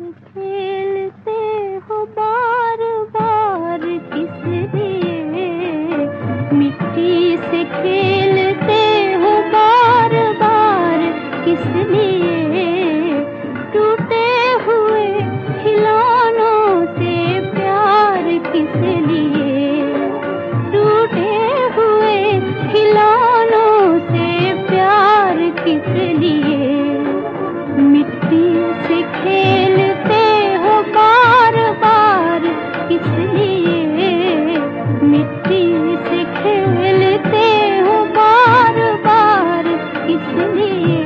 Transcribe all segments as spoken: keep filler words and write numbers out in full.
से खेलते हो बार बार किस लिए, मिट्टी से खेलते हो बार बार किस लिए, टूटे हुए खिलौनों से प्यार किस लिए, टूटे हुए खिलौनों से प्यार किस लिए, मिट्टी से खेलते हो बार बार किस लिए, मिट्टी से खेलते हो बार बार किस लिए।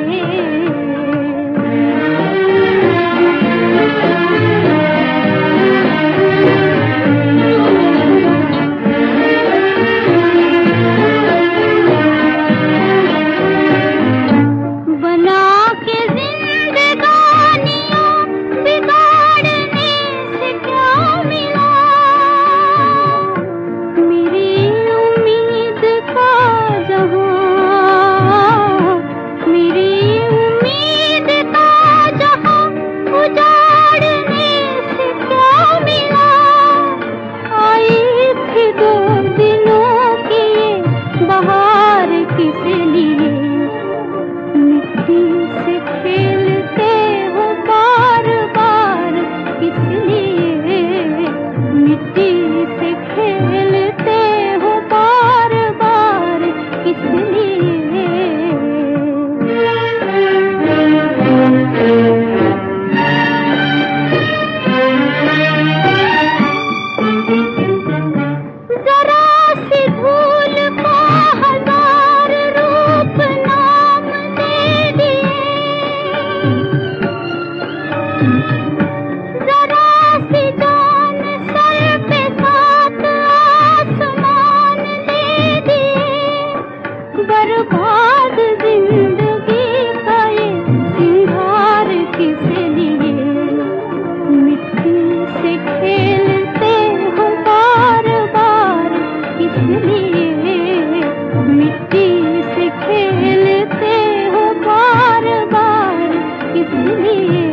किस लिए, मिट्टी से खेलते हो बार बार किस लिए, मिट्टी से खेलते हो बार बार किस लिए। जरा सी धूल को हजार रूप नाम दे दिए, जरा सी जान सर पे साथ आसमान दे दिए, बर्बाद जिंदगी का ये सिंगार किस लिए, मिट्टी से खेलते हो बार बार किस लिए, मिट्टी से खेलते हो बार बार किस लिए।